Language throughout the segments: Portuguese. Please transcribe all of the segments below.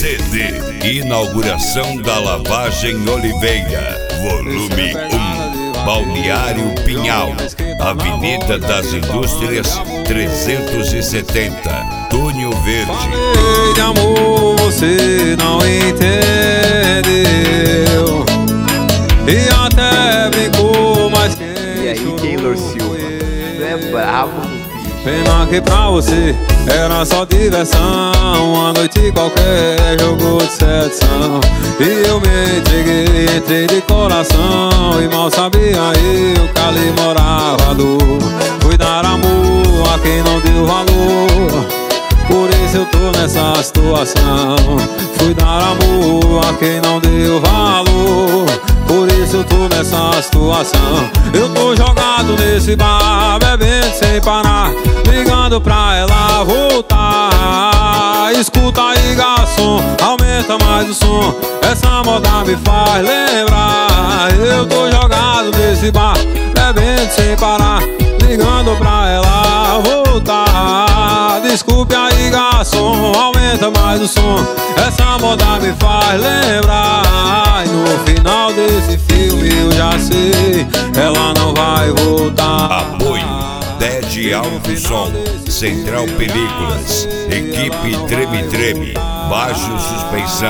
CD Inauguração da Lavagem Oliveira, volume 1, Balneário Pinhal, Avenida das Indústrias 370, Túnio Verde. Falei de amor, você não entendeu, e até brincou, mas quem E aí, Taylor Silva, tu é brabo. Pena que pra você era só diversão, uma noite qualquer, jogo de sedução. E eu me entrei de coração, e mal sabia eu que ali morava dor. Fui dar amor a quem não deu valor, por isso eu tô nessa situação. Fui dar amor a quem não deu valor, por isso eu tô nessa situação. Eu tô jogado nesse bar, bebendo sem parar, ligando pra ela voltar. Escuta aí, garçom, aumenta mais o som, essa moda me faz lembrar. Eu tô jogado nesse bar, bebendo sem parar, ligando pra ela voltar. Desculpe aí, garçom, aumenta mais o som, essa moda me faz lembrar. E no final desse filme eu já sei, ela não vai voltar. Apoio Dead Alto Som, Central Películas, Equipe Treme Treme, Baixo Suspensão.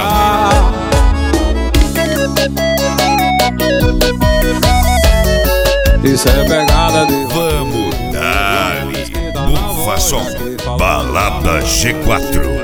Isso é pegada de... Vamos dar-lhe Bufa Som, Balada G4.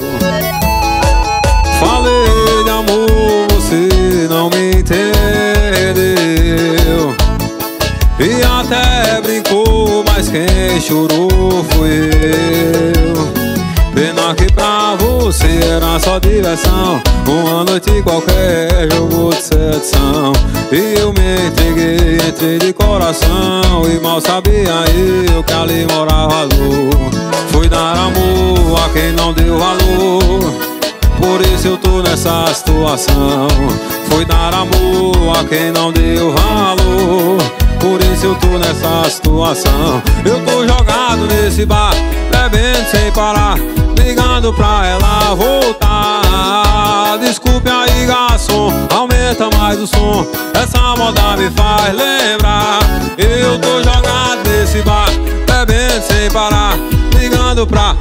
Falei de amor, você não me entendeu, e até brincou, mas quem chorou foi eu. Pena que pra você era só diversão, uma noite qualquer, jogo de sedução. E eu me entrei de coração, e mal sabia eu que ali morava dor. Fui dar amor a quem não deu valor, por isso eu tô nessa situação. Fui dar amor a quem não deu valor, por isso eu tô nessa situação. Eu tô jogado nesse bar, bebendo sem parar, ligando pra ela voltar. Desculpe aí, garçom, aumenta mais o som, essa moda me faz lembrar. Eu tô jogado nesse bar, bebendo sem parar, ligando pra...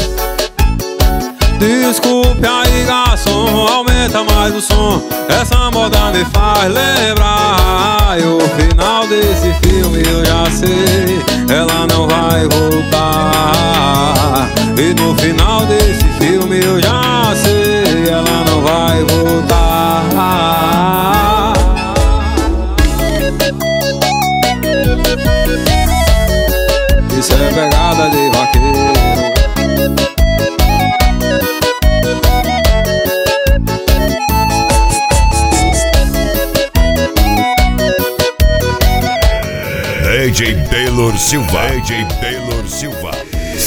Desculpe aí, garçom, aumenta mais o som, essa moda me faz lembrar. E o final desse filme eu já sei, ela não vai voltar. E no final desse filme eu já sei, ela não vai voltar. Isso é pegada de vaqueiro. DJ Taylor Silva,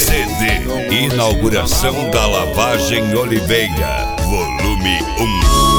CD Inauguração da Lavagem Oliveira, volume 1.